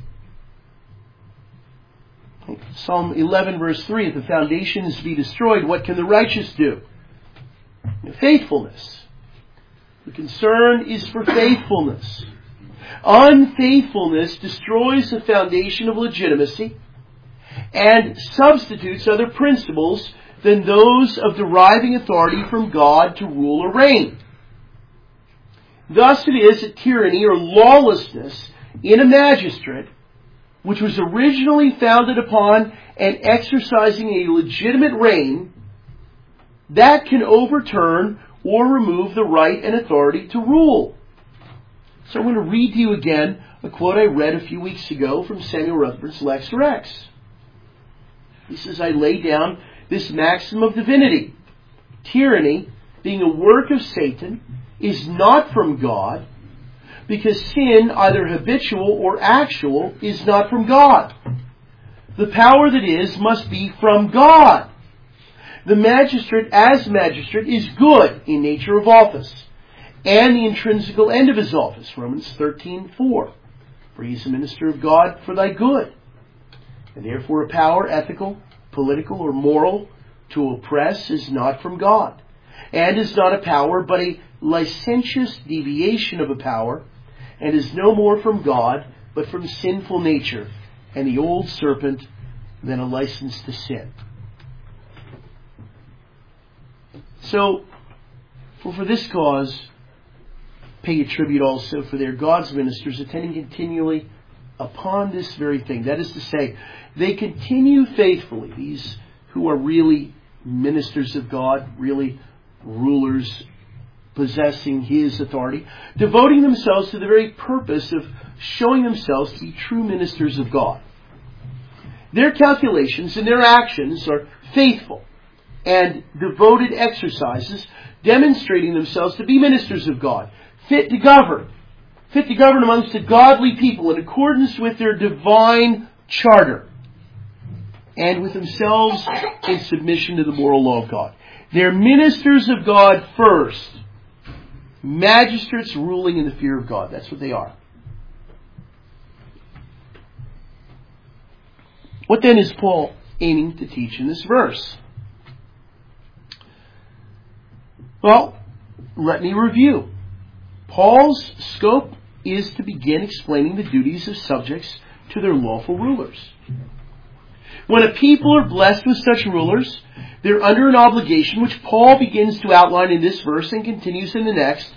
Psalm eleven verse three, if the foundations be destroyed, what can the righteous do? Faithfulness. The concern is for faithfulness. Unfaithfulness destroys the foundation of legitimacy and substitutes other principles than those of deriving authority from God to rule or reign. Thus it is that tyranny or lawlessness in a magistrate, which was originally founded upon and exercising a legitimate reign, that can overturn or remove the right and authority to rule. So I'm going to read to you again a quote I read a few weeks ago from Samuel Rutherford's Lex Rex. He says, I lay down this maxim of divinity. Tyranny, being a work of Satan, is not from God, because sin, either habitual or actual, is not from God. The power that is must be from God. The magistrate, as magistrate, is good in nature of office, and the intrinsical end of his office, Romans thirteen four. For he is a minister of God for thy good. And therefore a power, ethical, political, or moral, to oppress is not from God, and is not a power, but a licentious deviation of a power, and is no more from God, but from sinful nature, and the old serpent than a license to sin. So, for, for this cause, pay a tribute also for their God's ministers attending continually upon this very thing. That is to say, they continue faithfully, these who are really ministers of God, really rulers possessing His authority, devoting themselves to the very purpose of showing themselves to be true ministers of God. Their calculations and their actions are faithful and devoted exercises, demonstrating themselves to be ministers of God, fit to govern, fit to govern amongst a godly people in accordance with their divine charter, and with themselves in submission to the moral law of God. They're ministers of God first, magistrates ruling in the fear of God. That's what they are. What then is Paul aiming to teach in this verse? Well, let me review. Paul's scope is to begin explaining the duties of subjects to their lawful rulers. When a people are blessed with such rulers, they're under an obligation which Paul begins to outline in this verse and continues in the next.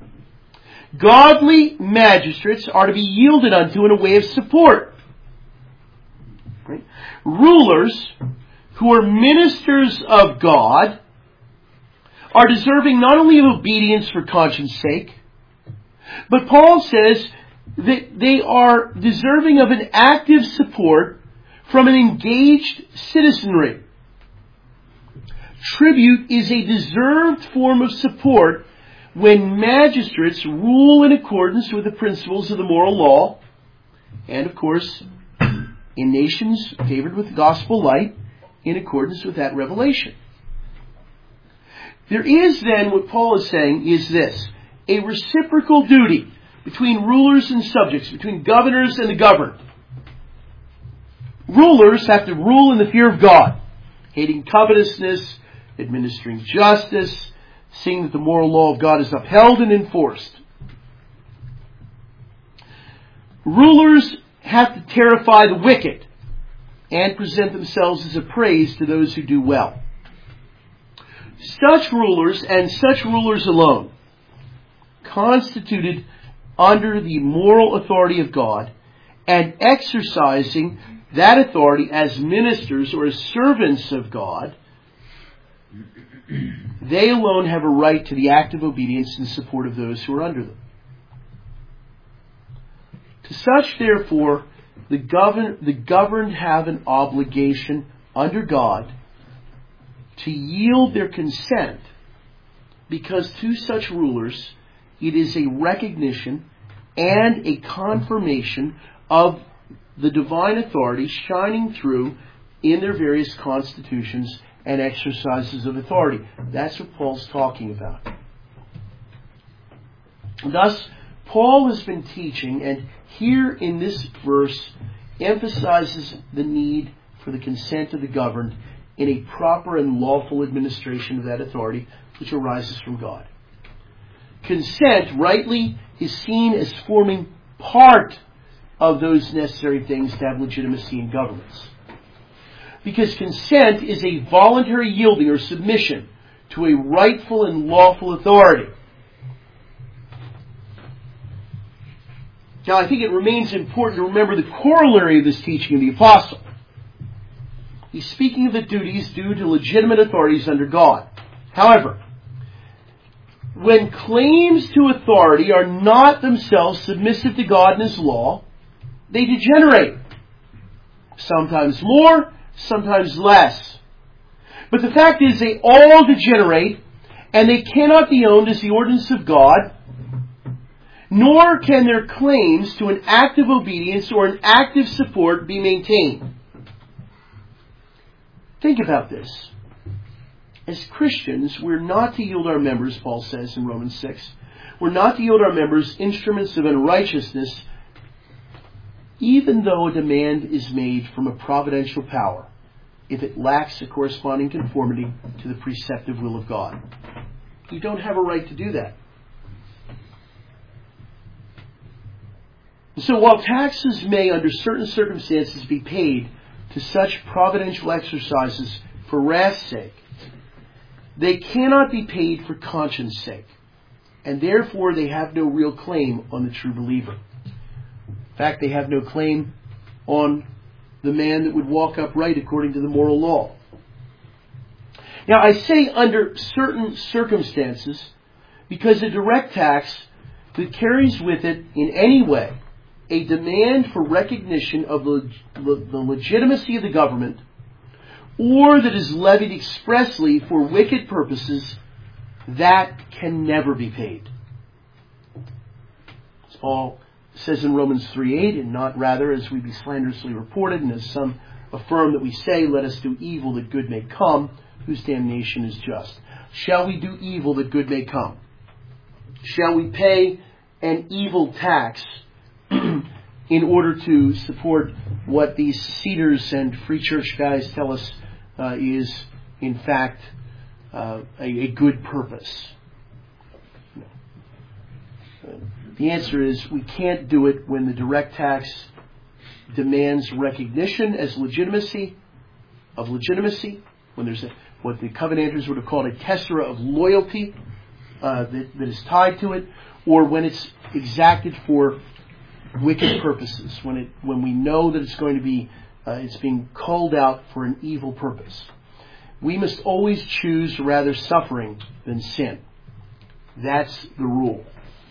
Godly magistrates are to be yielded unto in a way of support. Right? Rulers who are ministers of God are deserving not only of obedience for conscience sake, but Paul says that they are deserving of an active support from an engaged citizenry. Tribute is a deserved form of support when magistrates rule in accordance with the principles of the moral law, and of course, in nations favored with gospel light, in accordance with that revelation. There is then, what Paul is saying is this, a reciprocal duty between rulers and subjects, between governors and the governed. Rulers have to rule in the fear of God, hating covetousness, administering justice, seeing that the moral law of God is upheld and enforced. Rulers have to terrify the wicked and present themselves as a praise to those who do well. Such rulers, and such rulers alone, constituted under the moral authority of God and exercising that authority as ministers or as servants of God, they alone have a right to the active obedience and support of those who are under them. To such, therefore, the, govern, the governed have an obligation under God to yield their consent, because to such rulers it is a recognition and a confirmation of the divine authority shining through in their various constitutions and exercises of authority. That's what Paul's talking about. Thus, Paul has been teaching, and here in this verse emphasizes the need for the consent of the governed in a proper and lawful administration of that authority which arises from God. Consent, rightly, is seen as forming part of those necessary things to have legitimacy in governments. Because consent is a voluntary yielding or submission to a rightful and lawful authority. Now, I think it remains important to remember the corollary of this teaching of the Apostle. He's speaking of the duties due to legitimate authorities under God. However, when claims to authority are not themselves submissive to God and His law, they degenerate. Sometimes more, sometimes less. But the fact is they all degenerate, and they cannot be owned as the ordinance of God, nor can their claims to an active obedience or an active support be maintained. Think about this. As Christians, we're not to yield our members, Paul says in Romans six, we're not to yield our members instruments of unrighteousness, even though a demand is made from a providential power, if it lacks a corresponding conformity to the preceptive will of God. You don't have a right to do that. So while taxes may, under certain circumstances, be paid to such providential exercises for wrath's sake, they cannot be paid for conscience sake, and therefore they have no real claim on the true believer. In fact, they have no claim on the man that would walk upright according to the moral law. Now, I say under certain circumstances because a direct tax that carries with it in any way a demand for recognition of the, the legitimacy of the government, or that is levied expressly for wicked purposes, that can never be paid. As Paul says in Romans three eight, and not rather as we be slanderously reported, and as some affirm that we say, let us do evil that good may come, whose damnation is just. Shall we do evil that good may come? Shall we pay an evil tax in order to support what these Cedars and Free Church guys tell us uh, is, in fact, uh, a, a good purpose? No. Uh, the answer is we can't do it when the direct tax demands recognition as legitimacy, of legitimacy, when there's a, what the Covenanters would have called a tessera of loyalty uh, that, that is tied to it, or when it's exacted for wicked purposes, when it when we know that it's going to be uh, it's being called out for an evil purpose. We must always choose rather suffering than sin. That's the rule.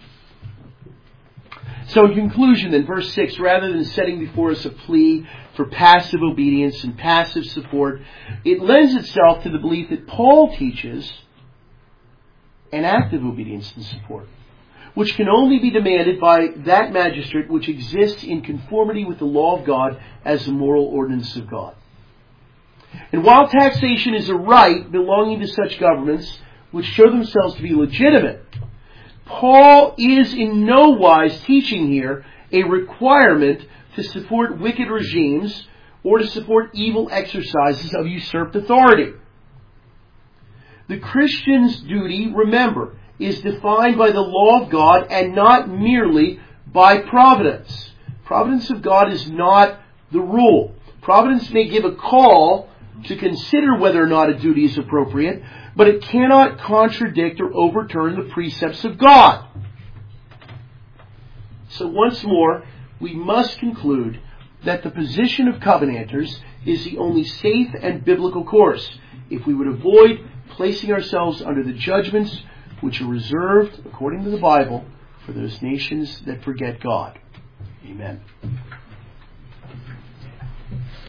So in conclusion then, verse six, rather than setting before us a plea for passive obedience and passive support, it lends itself to the belief that Paul teaches an active obedience and support, which can only be demanded by that magistrate which exists in conformity with the law of God as the moral ordinance of God. And while taxation is a right belonging to such governments which show themselves to be legitimate, Paul is in no wise teaching here a requirement to support wicked regimes or to support evil exercises of usurped authority. The Christian's duty, remember, is defined by the law of God and not merely by providence. Providence of God is not the rule. Providence may give a call to consider whether or not a duty is appropriate, but it cannot contradict or overturn the precepts of God. So once more, we must conclude that the position of covenanters is the only safe and biblical course if we would avoid placing ourselves under the judgments which are reserved, according to the Bible, for those nations that forget God. Amen.